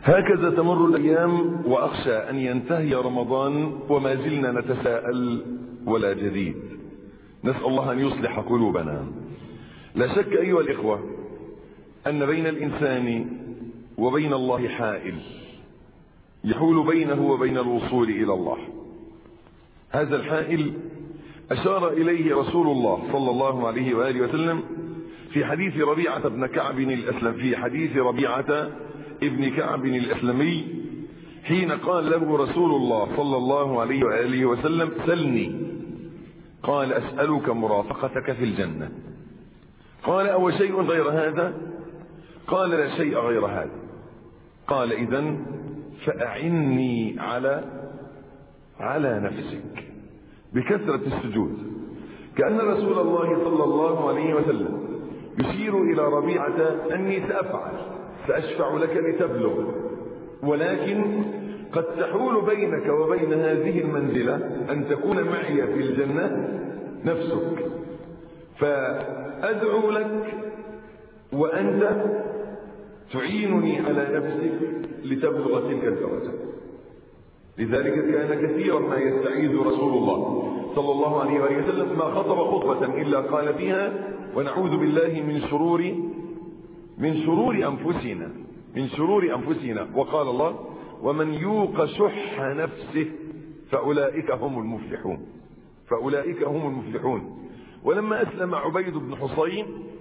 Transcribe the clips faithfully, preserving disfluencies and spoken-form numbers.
هكذا تمر الأيام وأخشى أن ينتهي رمضان وما زلنا نتساءل ولا جديد. نسأل الله أن يصلح قلوبنا. لا شك أيها الإخوة أن بين الإنسان وبين الله حائل يحول بينه وبين الوصول إلى الله. هذا الحائل أشار إليه رسول الله صلى الله عليه وآله وسلم في حديث ربيعة بن كعب الأسلم في حديث ربيعة ابن كعب الأسلمي حين قال له رسول الله صلى الله عليه وآله وسلم: سلني. قال: أسألك مرافقتك في الجنة. قال: أو شيء غير هذا؟ قال: لا شيء غير هذا. قال: إذن فأعني على على نفسك بكثرة السجود. كأن رسول الله صلى الله عليه وسلم يشير إلى ربيعة: أني سأفعل، سأشفع لك لتبلغ، ولكن قد تحول بينك وبين هذه المنزلة أن تكون معي في الجنة نفسك، فأدعو لك وأنت تعينني على نفسك لتبلغ تلك الدرجة. لذلك كان كثيرا ما يستعيذ رسول الله صلى الله عليه وسلم ما خطب خطبة إلا قال فيها: ونعوذ بالله من شرور من شرور أنفسنا من شرور أنفسنا وقال الله: ومن يوق شح نفسه فأولئك هم المفلحون فأولئك هم المفلحون. ولما أسلم عبيد بن حصين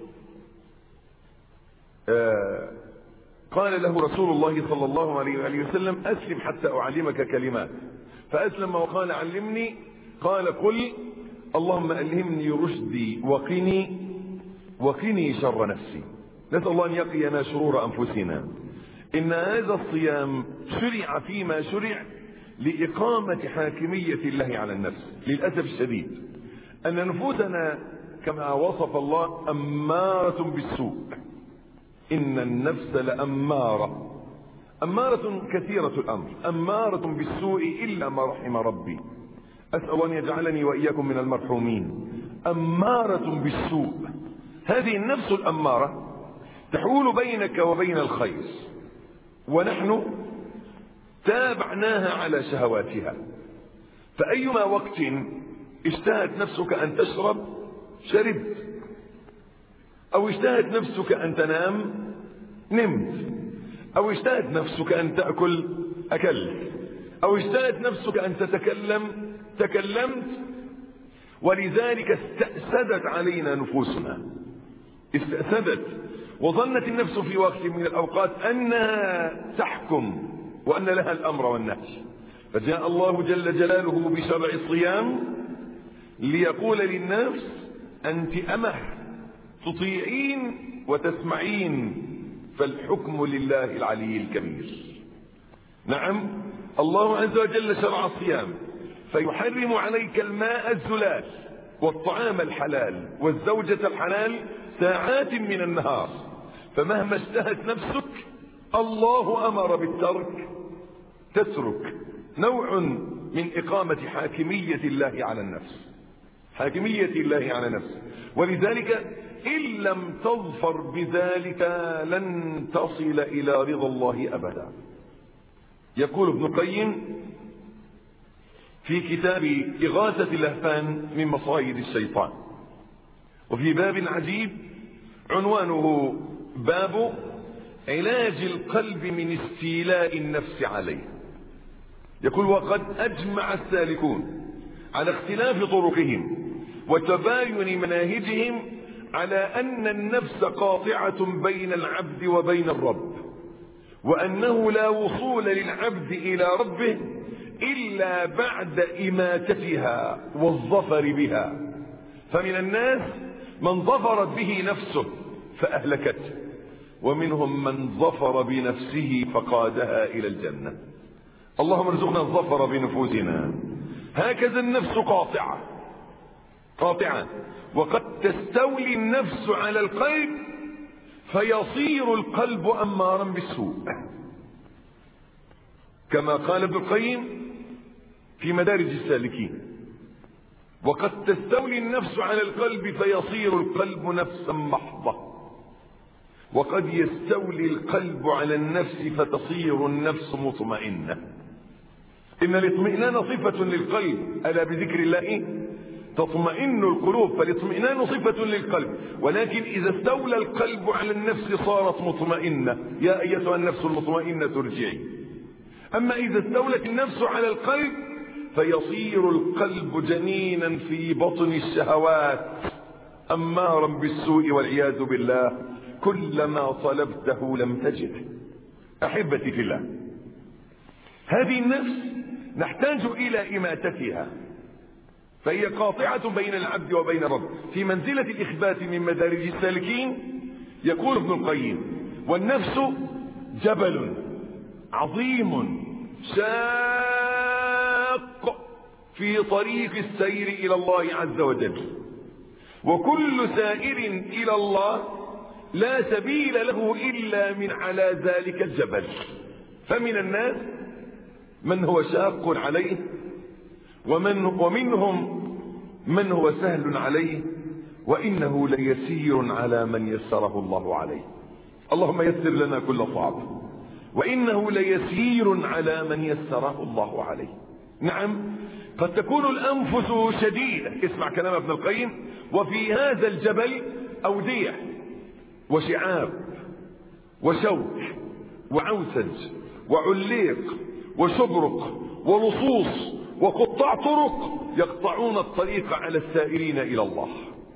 آه قال له رسول الله صلى الله عليه وسلم: أسلم حتى أعلمك كلمات. فأسلم وقال: علمني. قال: قل اللهم ألهمني رشدي وقني وقني شر نفسي. نسأل الله أن يقينا شرور أنفسنا. إن هذا الصيام شرع فيما شرع لإقامة حاكمية الله على النفس. للأسف الشديد أن نفوسنا كما وصف الله أمارة بالسوء. إن النفس لأمارة أمارة كثيرة الأمر، أمارة بالسوء إلا ما رحم ربي. أسأل أن يجعلني وإياكم من المرحومين. أمارة بالسوء، هذه النفس الأمارة تحول بينك وبين الخير، ونحن تابعناها على شهواتها. فأيما وقت اشتهت نفسك أن تشرب شربت، أو اشتهت نفسك أن تنام نمت، أو اشتهت نفسك أن تأكل أكلت، أو اشتهت نفسك أن تتكلم تكلمت. ولذلك استأسدت علينا نفوسنا، استأسدت، وظنت النفس في وقت من الأوقات أنها تحكم وأن لها الأمر والنهي. فجاء الله جل جلاله بشرع الصيام ليقول للنفس: أنت أمه، تطيعين وتسمعين، فالحكم لله العلي الكبير. نعم، الله عز وجل شرع الصيام فيحرم عليك الماء الزلال والطعام الحلال والزوجة الحلال ساعات من النهار. فمهما اشتهت نفسك الله أمر بالترك تترك. نوع من إقامة حاكمية الله على النفس، حاكمية الله على نفسه. ولذلك إن لم تظفر بذلك لن تصل إلى رضا الله أبدا. يقول ابن القيم في كتاب إغاثة اللهفان من مصايد الشيطان، وفي باب عجيب عنوانه باب علاج القلب من استيلاء النفس عليه. يقول: وقد أجمع السالكون على اختلاف طرقهم وتباين مناهجهم على أن النفس قاطعة بين العبد وبين الرب، وأنه لا وصول للعبد إلى ربه إلا بعد إماتتها والظفر بها. فمن الناس من ظفرت به نفسه فأهلكته، ومنهم من ظفر بنفسه فقادها إلى الجنة. اللهم ارزقنا الظفر بنفوسنا. هكذا النفس قاطعة قاطعة وقد تستولي النفس على القلب فيصير القلب أمارا بالسوء، كما قال ابن القيم في مدارج السالكين: وقد تستولي النفس على القلب فيصير القلب نفسا محضة. وقد يستولي القلب على النفس فتصير النفس مطمئنة. إن الاطمئنان صفة للقلب، ألا بذكر الله تطمئن القلوب، فالاطمئنان صفة للقلب، ولكن إذا استولى القلب على النفس صارت مطمئنة. يا أيتها النفس المطمئنة ارجعي. أما إذا استولت النفس على القلب فيصير القلب جنينا في بطن الشهوات أمارا بالسوء والعياذ بالله، كلما طلبته لم تجده. أحبتي في الله، هذه النفس نحتاج إلى إماتتها، فهي قاطعة بين العبد وبين الرب. في منزلة الإخبات من مدارج السالكين يقول ابن القيم: والنفس جبل عظيم شاق في طريق السير إلى الله عز وجل، وكل سائر إلى الله لا سبيل له إلا من على ذلك الجبل. فمن الناس من هو شاق عليه، ومن ومنهم من هو سهل عليه، وإنه ليسير على من يسره الله عليه. اللهم يسر لنا كل صعب. وإنه ليسير على من يسره الله عليه. نعم، قد تكون الأنفس شديدة، اسمع كلام ابن القيم: وفي هذا الجبل أودية وشعاب وشوك وعوسج وعليق وشبرق ولصوص وقطاع طرق يقطعون الطريق على السائرين إلى الله.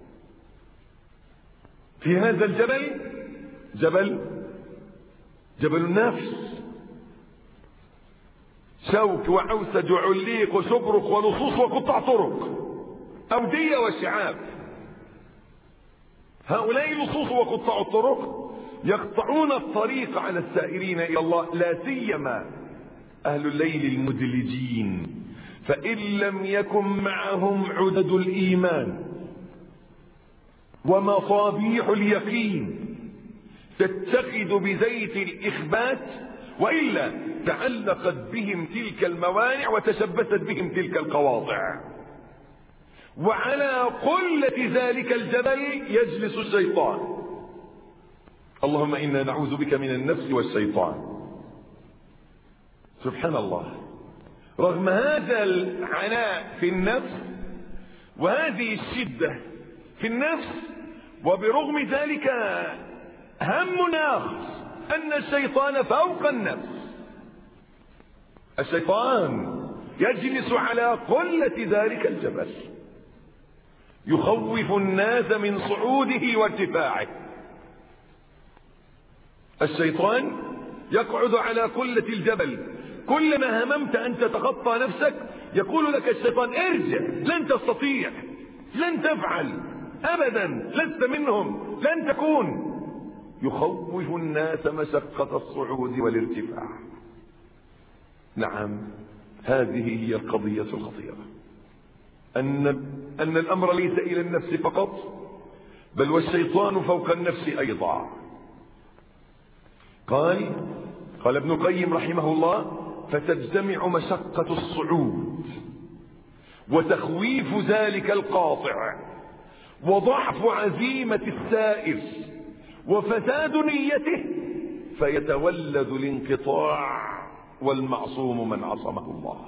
في هذا الجبل جبل جبل النفس، شوك وعوسج وعليق وشبرق ولصوص وقطاع طرق، أودية وشعاب. هؤلاء اللصوص وقطاع الطرق يقطعون الطريق على السائرين إلى الله، لا سيما أهل الليل المدلجين، فإن لم يكن معهم عدد الإيمان ومصابيح اليقين تتخذ بزيت الإخبات، وإلا تعلقت بهم تلك الموانع وتشبثت بهم تلك القواطع. وعلى قلة ذلك الجبل يجلس الشيطان. اللهم إنا نعوذ بك من النفس والشيطان. سبحان الله، رغم هذا العناء في النفس وهذه الشدة في النفس، وبرغم ذلك هم آخر أن الشيطان فوق النفس. الشيطان يجلس على قلة ذلك الجبل يخوف الناس من صعوده وارتفاعه. الشيطان يقعد على قلة الجبل، كلما هممت أن تتخطى نفسك يقول لك الشيطان: ارجع، لن تستطيع، لن تفعل أبدا، لست منهم، لن تكون. يخوف الناس مشقة الصعود والارتفاع. نعم، هذه هي القضية الخطيرة، أن أن الأمر ليس إلى النفس فقط، بل والشيطان فوق النفس أيضا. قال قال ابن القيم رحمه الله: فتجتمع مشقة الصعود وتخويف ذلك القاطع وضعف عزيمة السائر وفساد نيته، فيتولد الانقطاع، والمعصوم من عصمه الله.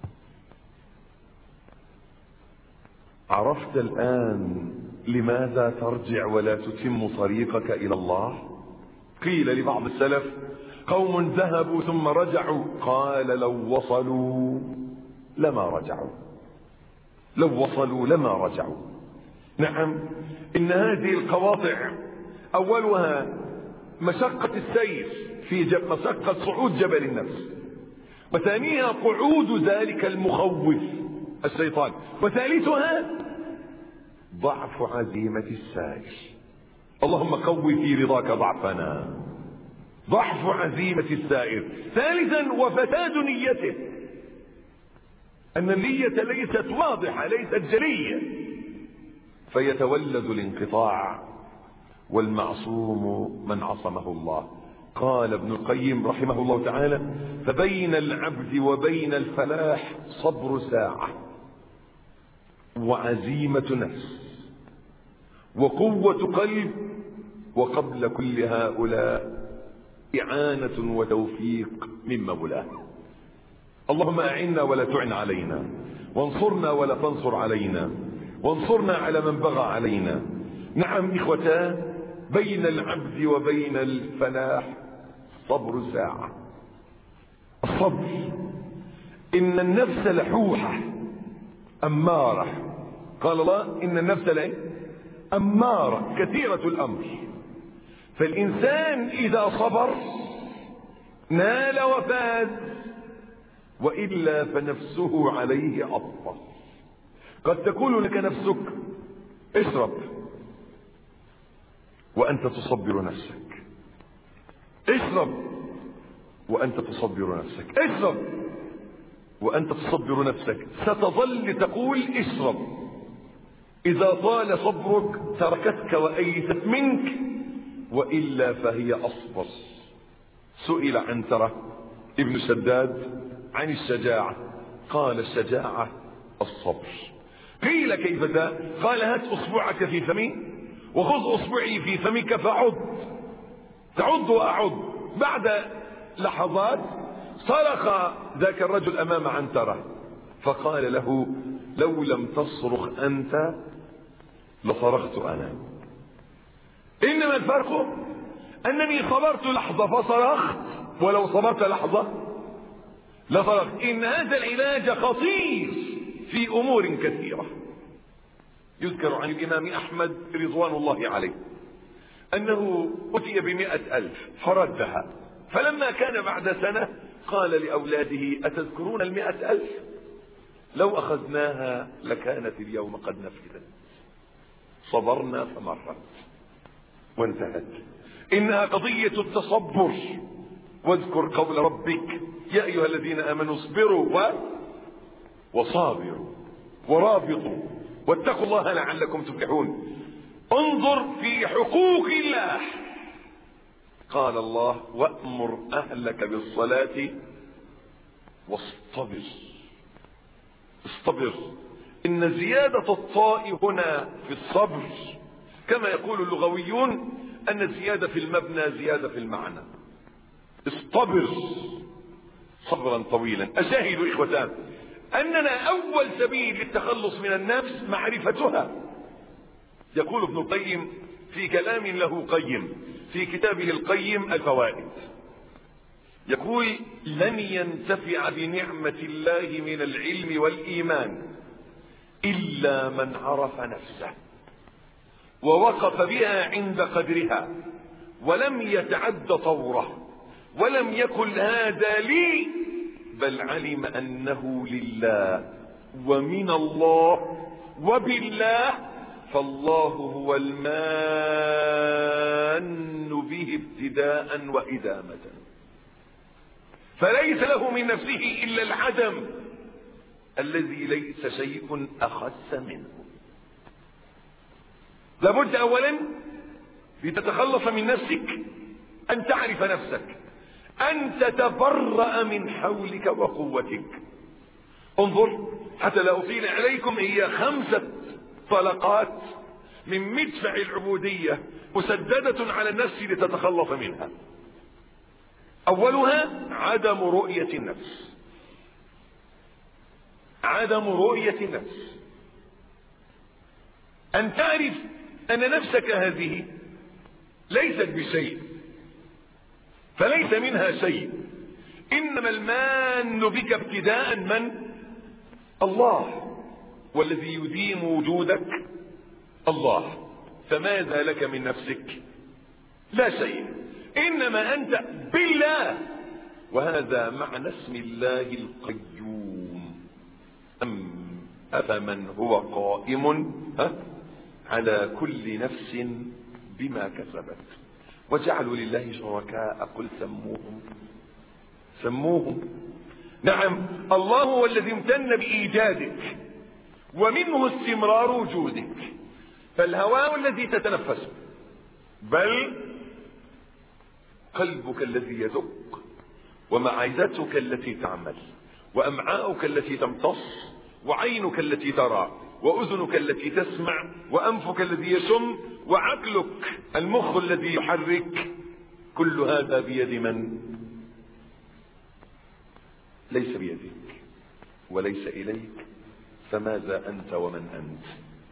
عرفت الآن لماذا ترجع ولا تتم طريقك إلى الله؟ قيل لبعض السلف: قوم ذهبوا ثم رجعوا، قال: لو وصلوا لما رجعوا، لو وصلوا لما رجعوا. نعم، إن هذه القواطع أولها مشقة السير في جب مشقة صعود جبل النفس، وثانيها قعود ذلك المخوف الشيطان، وثالثها ضعف عزيمة السائر. اللهم قوي في رضاك ضعفنا. ضعف عزيمة السائر. ثالثا وفساد نيته، أن النية ليست واضحة، ليست جلية، فيتولد الانقطاع، والمعصوم من عصمه الله. قال ابن القيم رحمه الله تعالى: فبين العبد وبين الفلاح صبر ساعة، وعزيمة نفس، وقوة قلب، وقبل كل هؤلاء إعانة وتوفيق من مولاه. اللهم أعنا ولا تعن علينا، وانصرنا ولا تنصر علينا، وانصرنا على من بغى علينا. نعم إخوتان، بين العبد وبين الفلاح صبر ساعة. الصبر، إن النفس لحوحة أمارة، قال الله إن النفس لإيه؟ أمارة كثيرة الأمر. فالإنسان إذا صبر نال وفاز، وإلا فنفسه عليه أطفى. قد تقول لك نفسك اشرب وأنت تصبر نفسك، اشرب وأنت تصبر نفسك، اشرب وأنت تصبر نفسك. ستظل تقول اشرب، إذا طال صبرك تركتك وأيست منك، وإلا فهي أصبر. سئل عنترة ابن شداد عن الشجاعة، قال الشجاعة الصبر. قيل كيف ذا؟ قال هات أصبعك في فمي وخذ أصبعي في فمك فعض، تعض وأعض. بعد لحظات صرخ ذاك الرجل أمام عنترة فقال له لو لم تصرخ أنت لصرخت أنا. إنما الفرق أنني صبرت لحظة فصرخت، ولو صبرت لحظة لصرخت. إن هذا العلاج خطير في أمور كثيرة. يذكر عن الإمام أحمد رضوان الله عليه أنه أتي بمئة ألف فردها، فلما كان بعد سنة قال لأولاده أتذكرون المئة ألف؟ لو أخذناها لكانت اليوم قد نفذت. صبرنا فمرت وانتهت. إنها قضية التصبر. واذكر قول ربك يا أيها الذين آمنوا اصبروا و... وصابروا ورابطوا واتقوا الله لعلكم تفلحون. انظر في حقوق الله. قال الله وأمر أهلك بالصلاة واصطبر. اصطبر. إن زيادة الطاء هنا في الصبر كما يقول اللغويون أن الزيادة في المبنى زيادة في المعنى. اصطبر صبرا طويلا. أشاهد إخوتان أننا أول سبيل للتخلص من النفس معرفتها. يقول ابن القيم في كلام له قيم في كتابه القيم الفوائد، يقول لن ينتفع بنعمة الله من العلم والإيمان إلا من عرف نفسه ووقف بها عند قدرها ولم يتعد طوره ولم يكن هذا لي، بل علم أنه لله ومن الله وبالله، فالله هو المان به ابتداء وإدامة. فليس له من نفسه إلا العدم الذي ليس شيء أخس منه. لابد أولا لتتخلص من نفسك أن تعرف نفسك، أن تتبرأ من حولك وقوتك. انظر حتى لا أطيل عليكم، هي خمسة طلقات من مدفع العبودية مسددة على النفس لتتخلص منها. أولها عدم رؤية النفس. عدم رؤية النفس، أن تعرف أن نفسك هذه ليست بشيء، فليس منها شيء. إنما المان بك ابتداء من؟ الله، والذي يديم وجودك الله. فماذا لك من نفسك؟ لا شيء، إنما أنت بالله. وهذا معنى اسم الله القيوم. أم أفمن هو قائم ها على كل نفس بما كسبت وجعلوا لله شركاء قل سموهم سموهم. نعم الله هو الذي امتن بإيجادك ومنه استمرار وجودك. فالهواء الذي تتنفسه، بل قلبك الذي يدق، ومعدتك التي تعمل، وأمعاؤك التي تمتص، وعينك التي ترى، وأذنك التي تسمع، وأنفك الذي يشم، وعقلك المخ الذي يحرك، كل هذا بيد من؟ ليس بيدك وليس إليك، فماذا أنت ومن أنت؟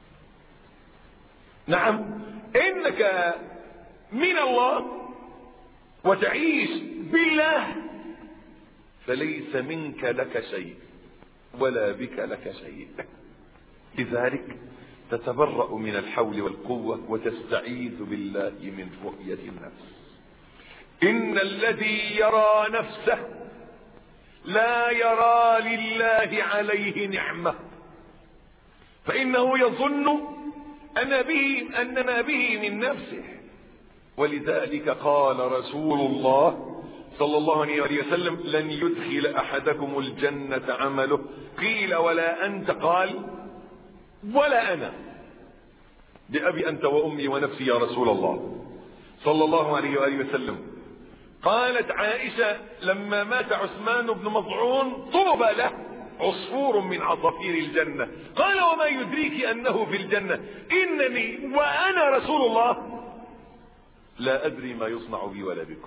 نعم، إنك من الله وتعيش بالله، فليس منك لك شيء ولا بك لك شيء. لذلك تتبرأ من الحول والقوة وتستعيذ بالله من رؤية النفس. إن الذي يرى نفسه لا يرى لله عليه نعمة، فإنه يظن أن به أن ما به من نفسه. ولذلك قال رسول الله صلى الله عليه وسلم: لن يدخل أحدكم الجنة عمله. قيل: ولا أنت؟ قال: ولا أنا، بأبي أنت وأمي ونفسي يا رسول الله صلى الله عليه وآله وسلم. قالت عائشة لما مات عثمان بن مظعون: طوبى له عصفور من عصافير الجنة. قال: وما يدريك أنه في الجنة؟ إنني وأنا رسول الله لا أدري ما يصنع بي ولا بكم،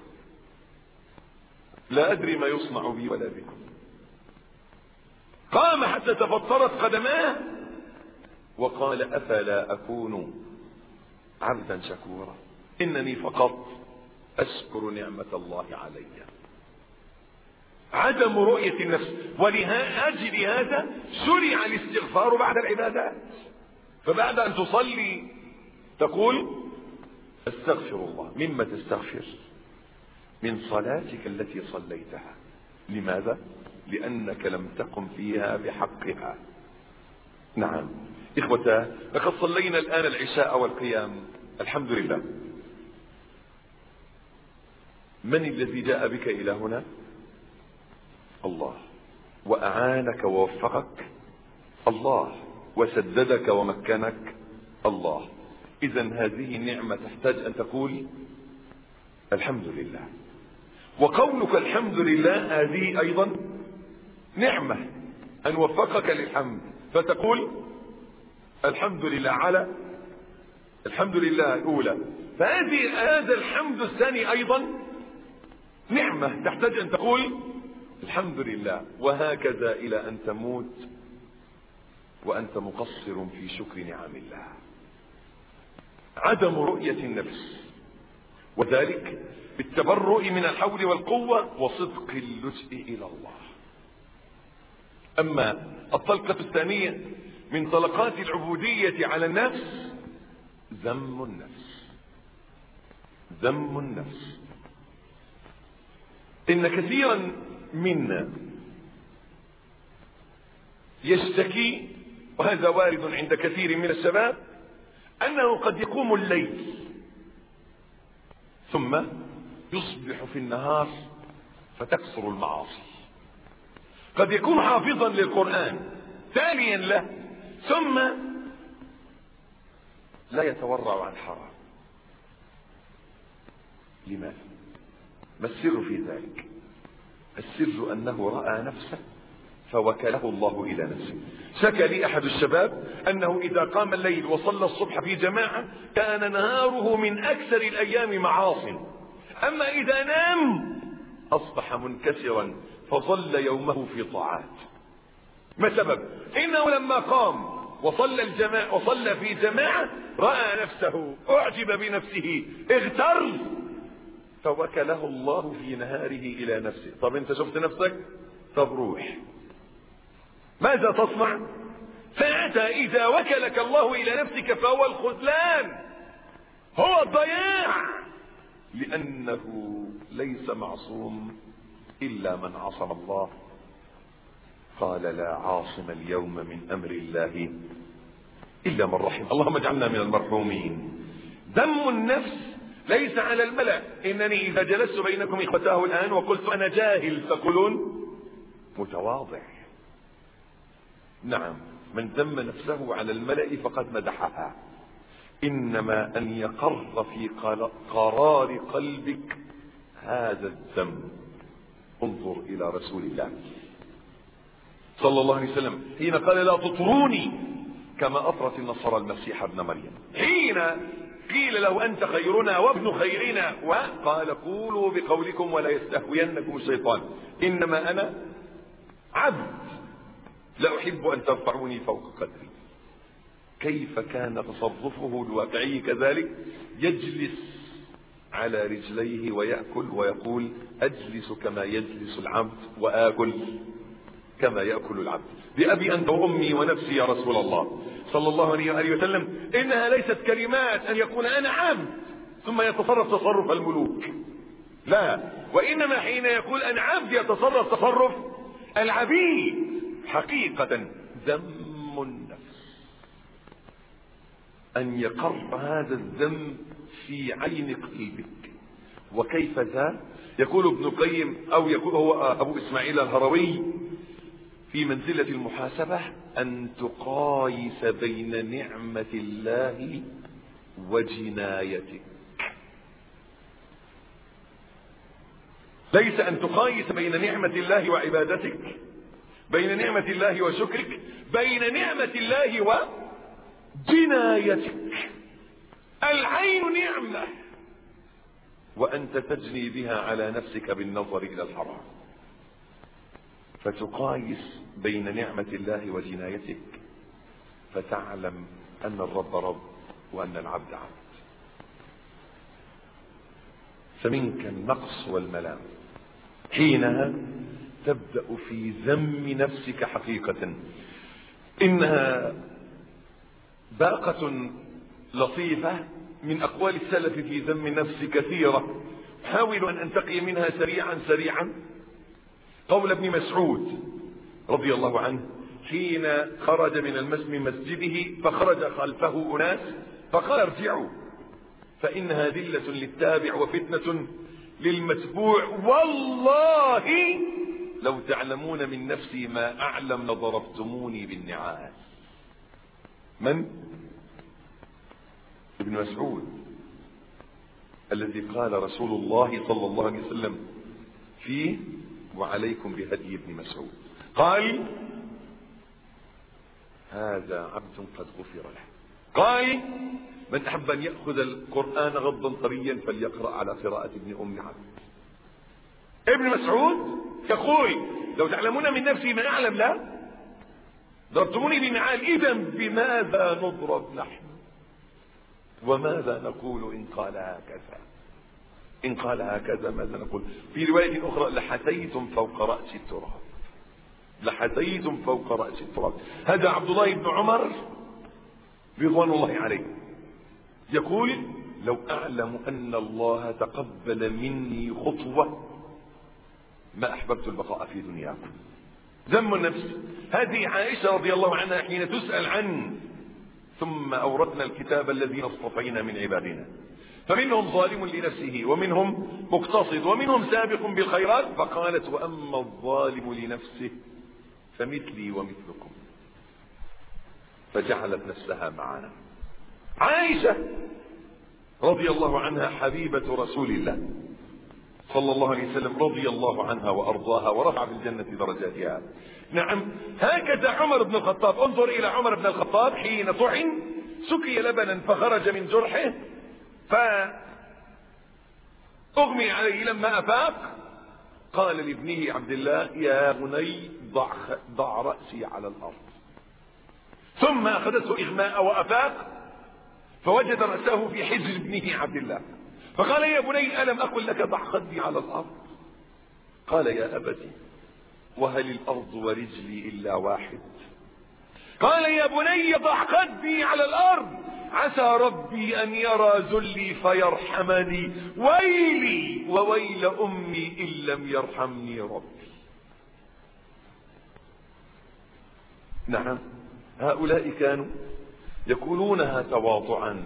لا أدري ما يصنع بي ولا بكم. قام حتى تفطرت قدماه وقال: أفلا أكون عبدا شكورا؟ إنني فقط أشكر نعمة الله علي. عدم رؤية النفس. ولأجل هذا شرع الاستغفار بعد العبادات. فبعد أن تصلي تقول: استغفر الله. مما تستغفر؟ من صلاتك التي صليتها. لماذا؟ لأنك لم تقم فيها بحقها. نعم إخوتاه، لقد صلينا الآن العشاء والقيام، الحمد لله. من الذي جاء بك إلى هنا؟ الله. وأعانك ووفقك؟ الله. وسددك ومكنك؟ الله. إذن هذه النعمة تحتاج أن تقول الحمد لله. وقولك الحمد لله هذه أيضا نعمة، أن وفقك للحمد، فتقول الحمد لله على الحمد لله الأولى. فهذه هذا الحمد الثاني أيضا نعمة تحتاج أن تقول الحمد لله. وهكذا إلى أن تموت وأنت مقصر في شكر نعم الله. عدم رؤية النفس، وذلك بالتبرؤ من الحول والقوة وصدق اللجء إلى الله. أما الطلقة الثانية من طلقات العبودية على النفس ذم النفس. ذم النفس. إن كثيرا منا يشتكي، وهذا وارد عند كثير من الشباب، أنه قد يقوم الليل ثم يصبح في النهار فتكثر المعاصي. قد يكون حافظا للقرآن تاليا له ثم لا يتورع عن حرام. لماذا؟ ما السر في ذلك؟ السر أنه رأى نفسه فوكله الله إلى نفسه. شكى لي أحد الشباب أنه إذا قام الليل وصلى الصبح في جماعة كان نهاره من أكثر الأيام معاصٍ، أما إذا نام أصبح منكسرا فظل يومه في طاعات. ما السبب؟ إنه لما قام وصلى الجماعة وصلى في جماعة رأى نفسه، أعجب بنفسه، اغتر، فوكله الله في نهاره إلى نفسه. طب أنت شفت نفسك؟ طب روح. ماذا تصنع؟ ساعتها إذا وكلك الله إلى نفسك فهو الخذلان، هو الضياع، لأنه ليس معصوم إلا من عصم الله. قال: لا عاصم اليوم من أمر الله إلا من رحم. اللهم اجعلنا من المرحومين. ذم النفس ليس على الملأ. إنني إذا جلست بينكم إخوتاه الآن وقلت أنا جاهل تقولون متواضع. نعم، من ذم نفسه على الملأ فقد مدحها. إنما أن يقر في قرار قلبك هذا الذم. انظر إلى رسول الله صلى الله عليه وسلم حين قال: لا تطروني كما أطرت النصارى المسيح ابن مريم حين قيل له أنت خيرنا وابن خيرنا وقال قولوا بقولكم ولا يستهوينكم الشيطان إنما أنا عبد لا أحب أن ترفعوني فوق قدري. كيف كان تصرفه الواقعي كذلك؟ يجلس على رجليه ويأكل ويقول أجلس كما يجلس العبد وآكل كما يأكل العبد. بأبي أنت وأمي ونفسي يا رسول الله صلى الله عليه وسلم إنها ليست كلمات أن يكون أنا عبد ثم يتصرف تصرف الملوك، لا، وإنما حين يقول أنا عبد يتصرف تصرف العبيد. حقيقة ذم النفس أن يقر هذا الذم في عين قلبك. وكيف ذا؟ يقول ابن القيم أو يقول هو أبو إسماعيل الهروي في منزلة المحاسبة أن تقايس بين نعمة الله وجنايتك. ليس أن تقايس بين نعمة الله وعبادتك، بين نعمة الله وشكرك، بين نعمة الله وجنايتك. العين نعمة وأنت تجني بها على نفسك بالنظر إلى الحرام، فتقايس بين نعمة الله وجنايتك فتعلم أن الرب رب وأن العبد عبد. فمنك النقص والملام. حينها تبدأ في ذم نفسك حقيقة. إنها باقة لطيفة من أقوال السلف في ذم النفس كثيرة، حاول أن أنتقي منها سريعا سريعا. قول ابن مسعود رضي الله عنه حين خرج من من مسجده فخرج خلفه أناس فقال ارجعوا فإنها ذلة للتابع وفتنة للمتبوع، والله لو تعلمون من نفسي ما أعلم لضربتموني بالنعال. من؟ ابن مسعود الذي قال رسول الله صلى الله عليه وسلم فيه وعليكم بهدي ابن مسعود، قال هذا عبد قد غفر له. قال من أحب أن يأخذ القرآن غضا طريا فليقرأ على قراءة ابن أم عبد. ابن مسعود يقول لو تعلمون من نفسي ما أعلم لا ضربتموني بنعال. إذا بماذا نضرب نحن وماذا نقول إن قال هكذا؟ إن قال هكذا ماذا نقول؟ في رواية أخرى لحتيتم فوق رأس التراب، لحتيتم فوق رأس التراب. هذا عبد الله بن عمر رضوان الله عليه يقول لو أعلم أن الله تقبل مني خطوة ما أحببت البقاء في دنياكم. ذم النفس. هذه عائشة رضي الله عنها حين تسأل عنه ثم أورثنا الكتاب الذين اصطفينا من عبادنا فمنهم ظالم لنفسه ومنهم مقتصد ومنهم سابق بالخيرات، فقالت وأما الظالم لنفسه فمثلي ومثلكم، فجعلت نفسها معنا. عائشة رضي الله عنها حبيبة رسول الله صلى الله عليه وسلم رضي الله عنها وأرضاها ورفع في الجنة درجاتها. نعم هكذا عمر بن الخطاب. انظر إلى عمر بن الخطاب حين طحن سقي لبنا فخرج من جرحه فأغمي عليه، لما أفاق قال لابنه عبد الله يا بني ضع, ضع رأسي على الأرض، ثم أخذته إغماء وأفاق فوجد رأسه في حجر ابنه عبد الله فقال يا بني ألم أقل لك ضع خدي على الأرض؟ قال يا أبتي وهل الأرض ورجلي إلا واحد؟ قال يا بني ضع خدي على الأرض عسى ربي أن يرى ذلي فيرحمني، ويلي وويل أمي إن لم يرحمني ربي. نعم هؤلاء كانوا يقولونها تواضعا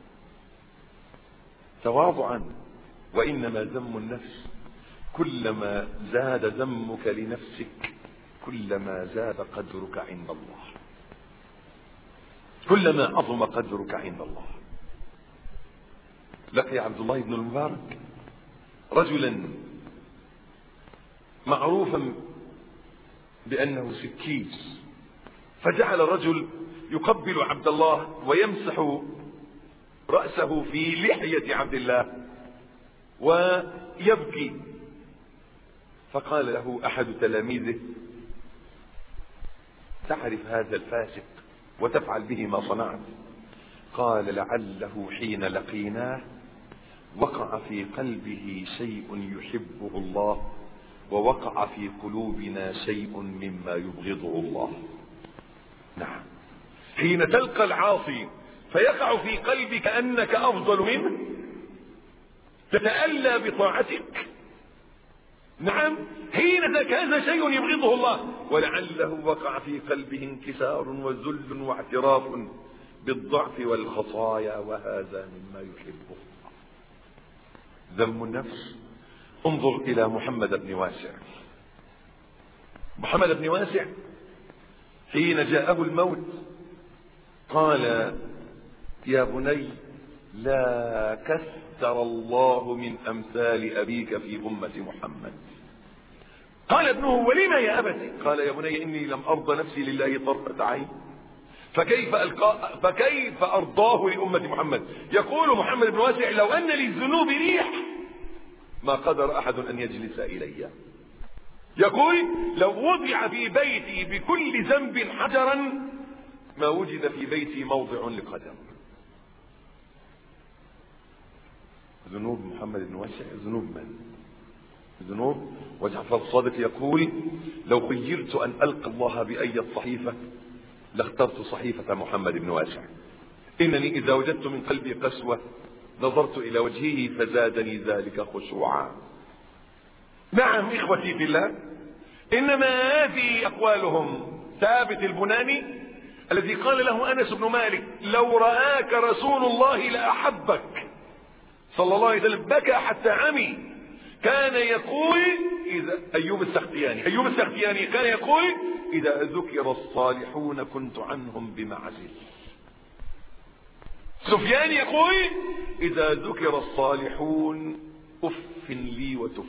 تواضعا وإنما ذم النفس كلما زاد ذمك لنفسك كلما زاد قدرك عند الله، كلما عظم قدرك عند الله. لقي عبد الله بن المبارك رجلا معروفا بأنه سكيس، فجعل الرجل يقبل عبد الله ويمسح رأسه في لحية عبد الله ويبكي. فقال له أحد تلاميذه: تعرف هذا الفاسق وتفعل به ما صنعت؟ قال: لعله حين لقيناه وقع في قلبه شيء يحبه الله، ووقع في قلوبنا شيء مما يبغضه الله. نعم، حين تلقى العاصي فيقع في قلبك أنك أفضل منه تتألى بطاعتك. نعم، حين هذا شيء يبغضه الله، ولعله وقع في قلبه انكسار وذل واعتراف بالضعف والخطايا، وهذا مما يحبه. ذم النفس. انظر إلى محمد بن واسع. محمد بن واسع حين جاءه الموت قال: يا بني، لا كثر الله من أمثال أبيك في أمة محمد. قال ابنه: ولما يا أبتي؟ قال: يا بني، إني لم أرضى نفسي لله طرفة عين، فكيف ألقى فكيف أرضاه لأمة محمد؟ يقول محمد بن واسع: لو أن للذنوب ريح ما قدر أحد أن يجلس إلي. يقول: لو وضع في بيتي بكل ذنب حجرا ما وجد في بيتي موضع لقدم. ذنوب محمد بن واسع ذنوب من؟ ذنوب. وجعفر الصادق يقول: لو خيرت أن ألقى الله بأي صحيفة لاخترت صحيفة محمد بن واسع. إنني إذا وجدت من قلبي قسوة نظرت إلى وجهه فزادني ذلك خشوعا. نعم إخوتي في الله، إنما هذه أقوالهم. ثابت البناني الذي قال له أنس بن مالك: لو رآك رسول الله لأحبك صلى الله عليه وسلم، بكى حتى عمي. كان يقول إذا أيوب السختياني أيوب السختياني كان يقول: إذا ذكر الصالحون كنت عنهم بمعزل. سفيان يقول: إذا ذكر الصالحون أف لي وتف.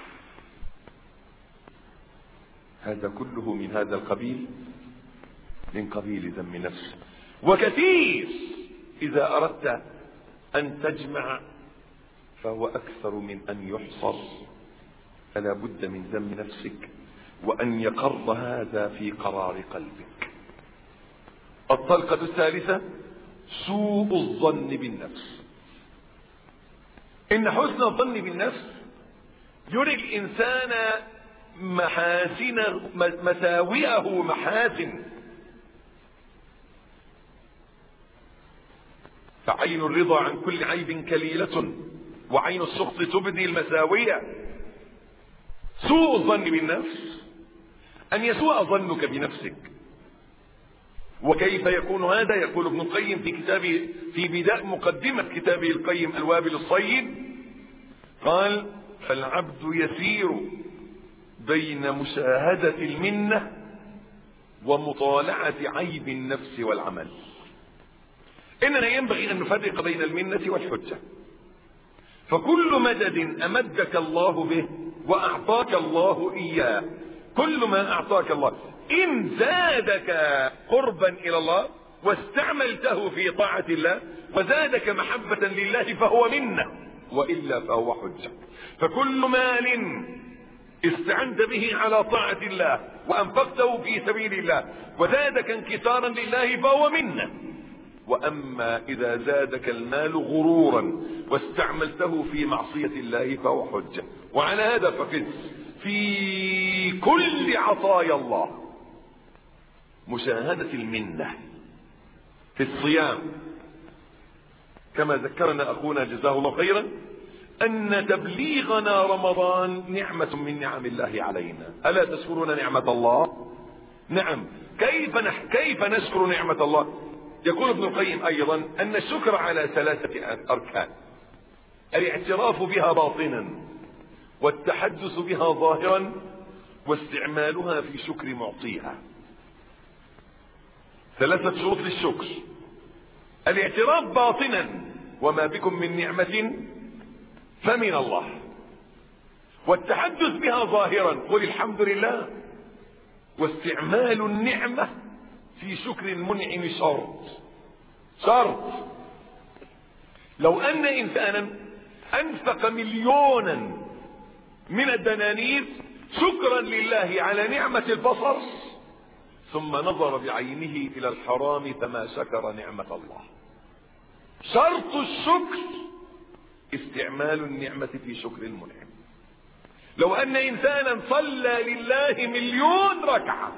هذا كله من هذا القبيل، من قبيل ذم نفس. وكثير إذا أردت أن تجمع فهو أكثر من أن يحصر، فلا بد من ذم نفسك وأن يقر هذا في قرار قلبك. الطلقة الثالثة: سوء الظن بالنفس. إن حسن الظن بالنفس يري الإنسان محاسن مساوئه محاسن. فعين الرضا عن كل عيب كليلة، وعين السخط تبدي المساوية. سوء الظن بالنفس أن يسوء ظنك بنفسك. وكيف يكون هذا؟ يقول ابن القيم في كتابه في بداية مقدمة كتابه القيم الوابل الصيب، قال: فالعبد يسير بين مشاهدة المنة ومطالعة عيب النفس والعمل. إننا ينبغي أن نفرق بين المنة والحجة. فكل مدد أمدك الله به وأعطاك الله إياه، كل ما أعطاك الله إن زادك قربا إلى الله واستعملته في طاعة الله وزادك محبة لله فهو منة، وإلا فهو حجة. فكل مال استعنت به على طاعة الله وأنفقته في سبيل الله وزادك انكسارا لله فهو منة. وأما إذا زادك المال غرورا واستعملته في معصية الله فهو حجة. وعلى هذا فقس في كل عطايا الله مشاهدة المنة. في الصيام كما ذكرنا أخونا جزاه الله خيرا أن تبليغنا رمضان نعمة من نعم الله علينا. ألا تشكرون نعمة الله؟ نعم. كيف نح... كيف نشكر نعمة الله؟ يقول ابن القيم أيضا أن الشكر على ثلاثة أركان: الاعتراف بها باطنا، والتحدث بها ظاهرا، واستعمالها في شكر معطيها. ثلاثة شروط للشكر: الاعتراف باطنا وما بكم من نعمة فمن الله، والتحدث بها ظاهرا قل الحمد لله، واستعمال النعمة في شكر المنعم شرط شرط لو أن إنسانا أنفق مليونا من الدنانير شكرا لله على نعمة البصر ثم نظر بعينه إلى الحرام فما شكر نعمة الله. شرط الشكر استعمال النعمة في شكر المنعم. لو أن إنسانا صلى لله مليون ركعة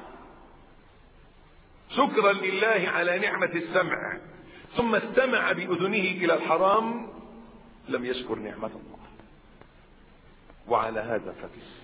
شكرا لله على نعمة السمع ثم استمع بأذنه إلى الحرام لم يشكر نعمة الله. وعلى هذا فكس.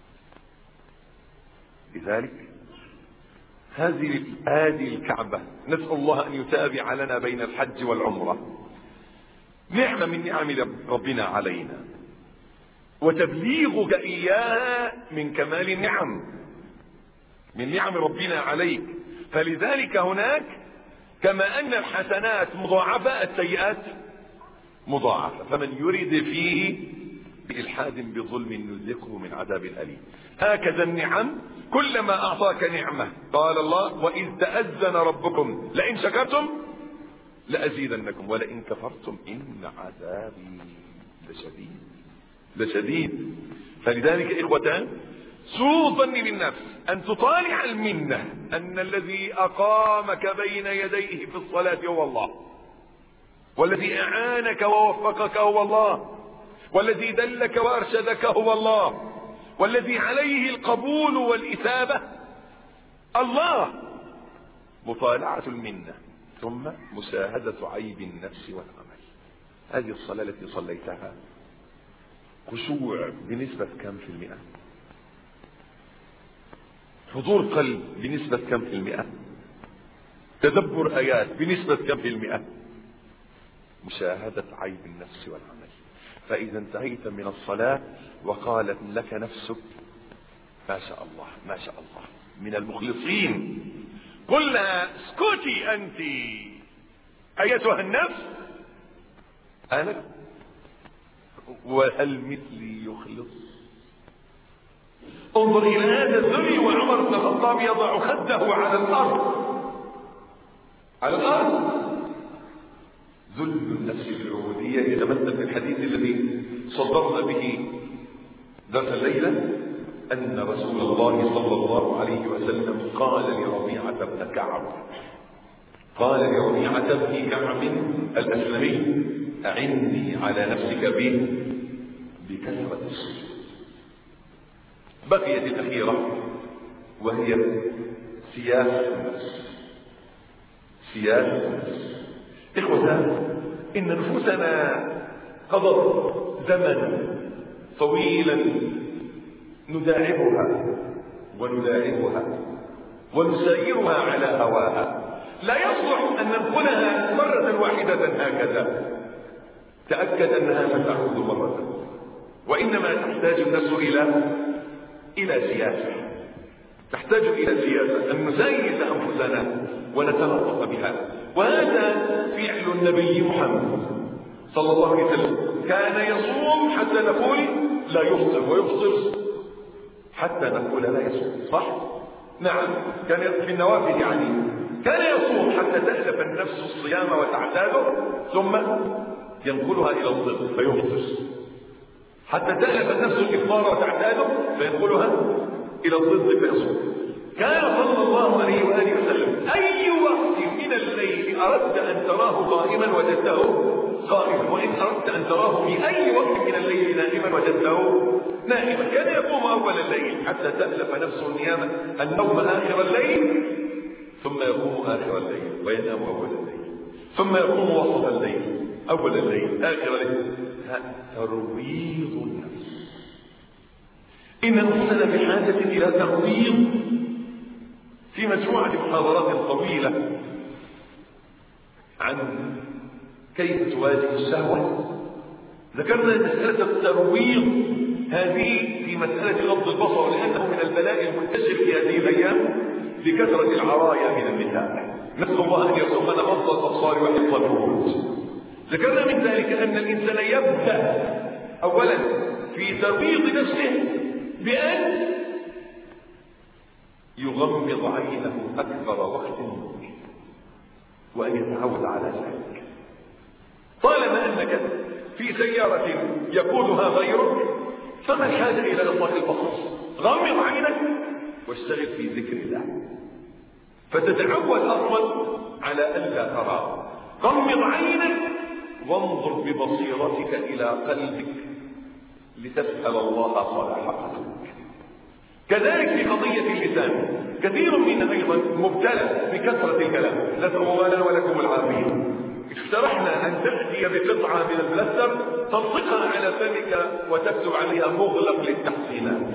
لذلك هذه هذه الكعبة نسأل الله أن يتابع لنا بين الحج والعمرة نعمة من نعم ربنا علينا، وتبليغك إياها من كمال النعم من نعم ربنا عليك. فلذلك هناك كما أن الحسنات مضاعفة السيئات مضاعفة، فمن يرد فيه بإلحاد بظلم نذقه من عذاب أليم. هكذا النعم كلما أعطاك نعمة قال الله وإذ تأذن ربكم لئن شكرتم لأزيدنكم ولئن كفرتم إن عذابي لشديد لشديد. فلذلك إخوتان سوء الظن بالنفس أن تطالع المنة أن الذي أقامك بين يديه في الصلاة هو الله، والذي أعانك ووفقك هو الله، والذي دلك وأرشدك هو الله، والذي عليه القبول والإثابة الله. مطالعة المنة ثم مشاهدة عيب النفس والعمل. هذه الصلاة التي صليتها خشوع بنسبة كم في المئة؟ حضور قلب بنسبة كم في المئة؟ تدبر آيات بنسبة كم في المئة؟ مشاهدة عيب النفس والعمل. فإذا انتهيت من الصلاة وقالت لك نفسك ما شاء الله ما شاء الله من المخلصين، قل لها اسكتي أنت أيتها النفس أنا وهل مثلي يخلص. انظر إلى هذا الذل وعمر بن الخطاب يضع خده على الأرض على الأرض ذل النفس بالعبودية يتمثل في الحديث الذي صدرنا به ذات الليلة أن رسول الله صلى الله عليه وسلم قال لربيعة بن كعب قال لربيعة بن كعب الأسلمي أعني على نفسك به بكثرة السجود. بقيت الأخيرة وهي سياسة النفس. سياسة النفس إخوتنا إن نفوسنا قضت زمنا طويلا نداعبها ونداعبها ونسيرها على هواها. لا يصلح أن ننقلها مرة واحدة هكذا. تأكد أنها ستعود مرة، وإنما تحتاج النفس إلى إلى سياسة. تحتاج إلى سياسة أن نزيد أنفسنا ونتنطق بها. وهذا فعل النبي محمد صلى الله عليه وسلم. كان يصوم حتى نقول لا يفطر، ويفطر حتى نقول لا يصوم. صح؟ نعم. كان في النوافل يعني كان يصوم حتى تألف النفس الصيام وتعتاده ثم ينقلها إلى الضد فيفطر، حتى تألف النفس الإفطار وتعتاده فينقلها إلى الضد فيصوم. كان صلى الله عليه وآله وسلم أي وقت من الليل أردت أن تراه قائما وجدته قائما، وإن أردت أن تراه في أي وقت من الليل نائما وجدته نائما. كان يقوم أول الليل حتى تألف نفسه النيام النوم آخر الليل، ثم يقوم آخر الليل وينام أول الليل، ثم يقوم وسط الليل أول الليل آخر الليل. ترويض النفس. إن نفسنا بحاجة إلى ترويض. في مجموعة محاضرات طويلة عن كيف تواجه الشهوة ذكرنا مسألة الترويض هذه في مسألة غض البصر، لأنه من البلاء المنتشر في هذه الأيام بكثرة العرايا من النساء. نسأل الله أن يرزقنا غض الأبصار وحفظ الفروج. ذكرنا من ذلك أن الإنسان يبدأ أولا في ترويض نفسه بأن يغمض عينه أكثر وقت ممكن وأن يتعود على ذلك. طالما أنك في سيارة يقودها غيرك فما الحاجة إلى إطلاق البصر؟ غمض عينك واشتغل في ذكر الله فتتعود أصلا على ألا ترى. غمض عينك وانظر ببصيرتك إلى قلبك لتسأل الله صلاح قلبك. كذلك في قضية اللسان، كثير منا أيضا مبتلى بكثرة الكلام، نسأل الله لنا ولكم العافية. اقترحنا أن تأتي بقطعة من البلاستر تلصقها على فمك وتكتب عليها مغلق للتحسينات.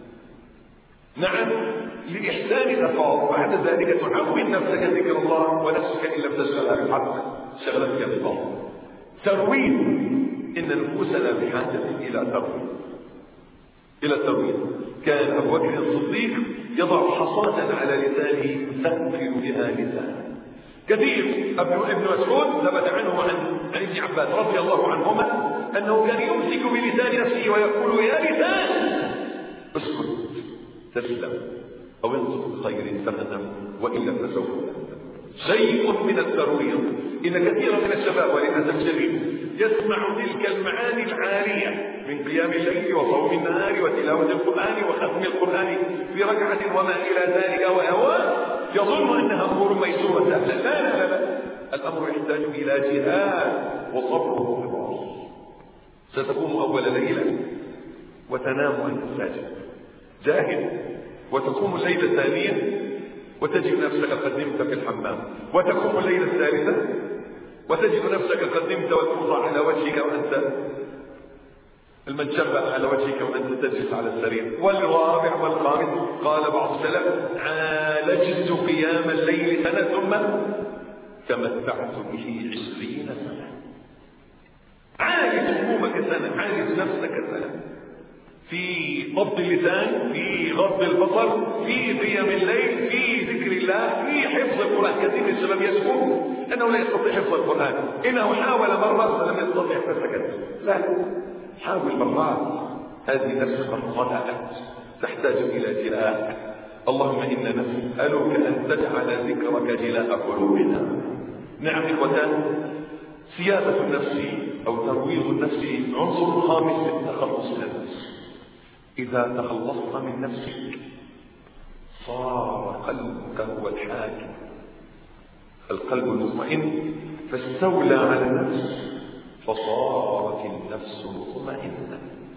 نعم، لإحسان الألفاظ. بعد ذلك تعود نفسك ذكر الله ونفسك إن لم تشغلها بالحق شغلتك بالباطل. ترويض، إن نفوسنا بحاجة إلى ترويض إلى الترويض. كان أبو بكر الصديق يضع حصاة على لسانه يثقل بها لسانه. كثير. ابن مسعود ثبت عنه عن عن ابن عباس رضي الله عنهما أنه كان يمسك بلسان نفسه ويقول يا لسان اسكت تسلم أو انطق بخير تغنم وإن لم فسوف شيء من الترويض. إن كثيرا من الشباب وللأسف الشديد يسمع تلك المعاني العالية من قيام الليل وصوم النهار وتلاوة القرآن وختم القرآن في ركعة وما إلى ذلك وهواه، يظن أنها أمور ميسورة سهلة. لا لا لا، الأمر يحتاج إلى جهاد وصبر وصبر. ستقوم أول ليلة وتنام وأنت ساجد جاهد، وتقوم الليلة الثانية وتجد نفسك قد نمت في الحمام، وتقوم الليلة الثالثة وتجد نفسك قد نمت والفوطة على وجهك وأنت المنشبة على وجهك وأنت تجلس على السرير. والرابع والخامس قال بعض السلف عالجت قيام الليل سنة ثم تمتعت به عشرين سنة. عالج همومك سنة، عالج نفسك سنة في ضبط اللسان، في غض البصر، في قيام الليل، في ذكر الله، في حفظ القرآن. كثير من الشباب يشكو أنه لا يستطيع حفظ القرآن، إنه حاول مرة فلم يستطيع فسكت. لا، حاول مرات. هذه نفس مرات تحتاج إلى جلاء. اللهم إنا نسألك أن تجعل ذكرك جلاء قلوبنا. نعم إخوتان، سيادة النفس أو ترويض النفس عنصر خامس في التخلص من النفس. إذا تخلصت من نفسك صار قلبك هو الحاكم، القلب المطمئن فاستولى على النفس فصارت النفس مطمئنة.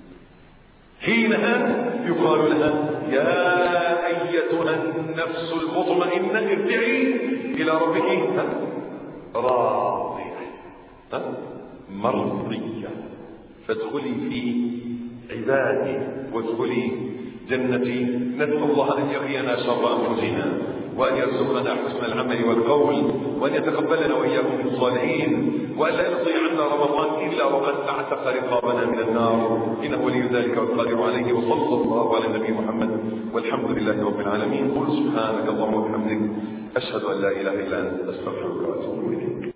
حينها يقال لها يا أيتها النفس المطمئنة ارجعي إلى ربك راضية مرضية فادخلي في عبادي وادخلي جنتي. نسأل الله أن يقينا شر أنفسنا وأن يرزقنا حسن العمل والقول وأن يتقبلنا وإياكم في الصالحين وأن لا يضيع عنا رمضان إلا وقد أعتق رقابنا من النار، إنه ولي ذلك والقادر عليه. وصلى الله على النبي محمد والحمد لله رب العالمين. قل سبحانك اللهم وبحمدك أشهد أن لا إله إلا أنت أستغفرك وأتوب إليك.